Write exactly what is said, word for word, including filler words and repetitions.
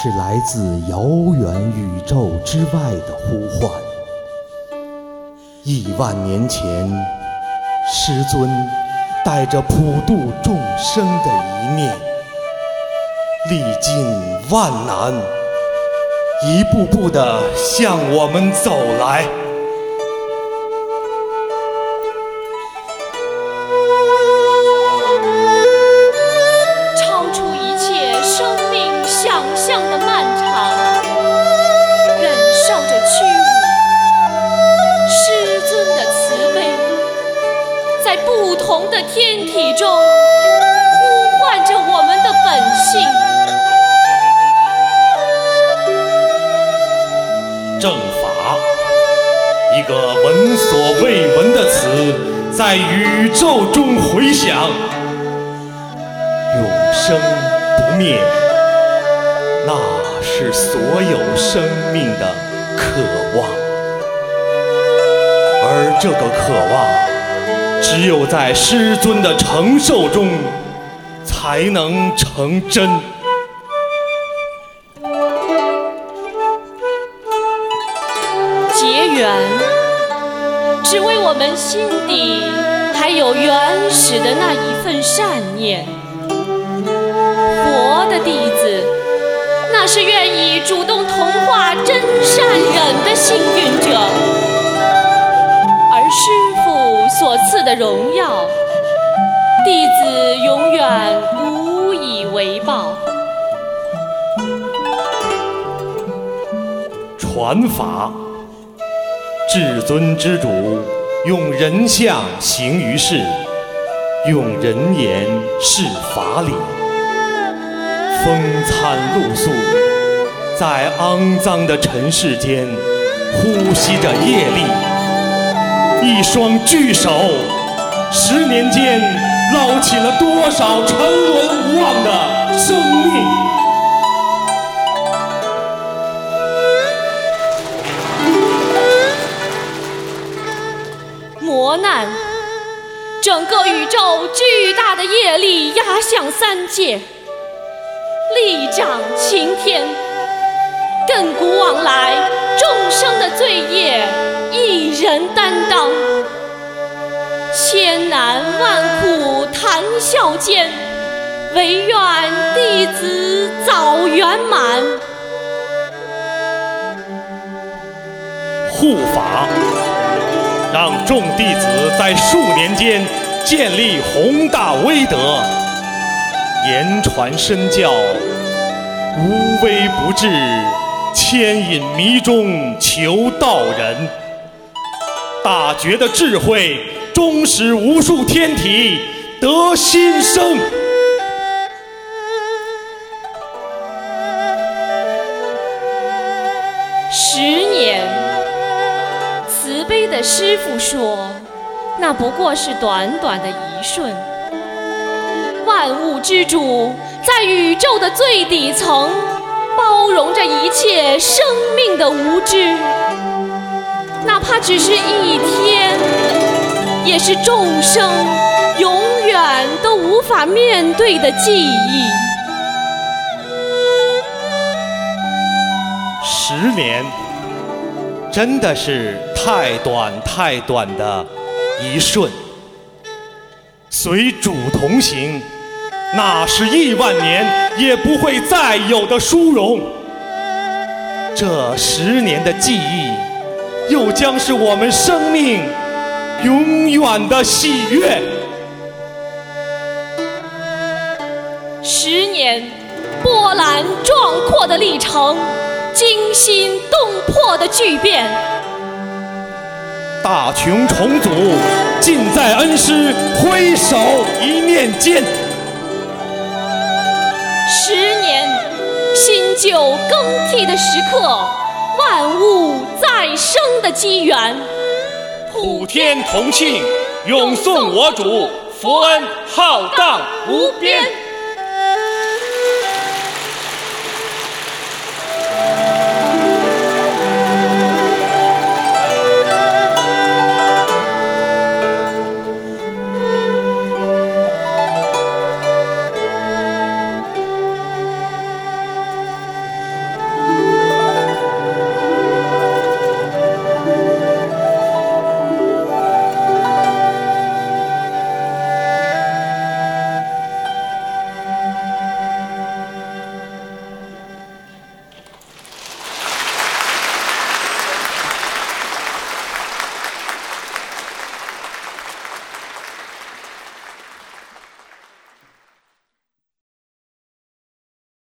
是来自遥远宇宙之外的呼唤。亿万年前，师尊带着普度众生的一念，历尽万难，一步步地向我们走来。 超出一切生命想象的漫长，忍受着屈辱，师尊的慈悲，在不同的天体中呼唤着我们的本性。 正法，一个闻所未闻的词，在宇宙中回响，永生不灭，那是所有生命的渴望。而这个渴望，只有在师尊的承受中，才能成真。 结缘，只为我们心底还有原始的那一份善念。佛的弟子，那是愿意主动同化真善忍的幸运者，而师父所赐的荣耀，弟子永远无以为报。 传法，至尊之主用人相行于世，用人言示法理，风餐露宿，在肮脏的尘世间呼吸着业力。一双巨手，十年间捞起了多少沉沦无望的生命。 磨难，整个宇宙巨大的业力压向三界，力掌擎天，亘古往来众生的罪业一人担当，千难万苦谈笑间，唯愿弟子早圆满。 护法，让众弟子在数年间建立宏大威德，言传身教，无微不至，牵引迷中求道人。大觉的智慧，终使无数天体得新生。 十年，慈悲的师父说，那不过是短短的一瞬。万物之主在宇宙的最底层，包容着一切生命的无知，哪怕只是一天，也是众生永远都无法面对的记忆。 十年，真的是太短太短的一瞬。随主同行，那是亿万年也不会再有的殊荣。这十年的记忆，又将是我们生命永远的喜悦。 十年，波澜壮阔的历程，惊心动魄的巨变。 大琼重组，尽在恩师挥手一念间。 十年，新旧更替的时刻，万物再生的机缘。 普天同庆，永颂我主，佛恩浩荡无边。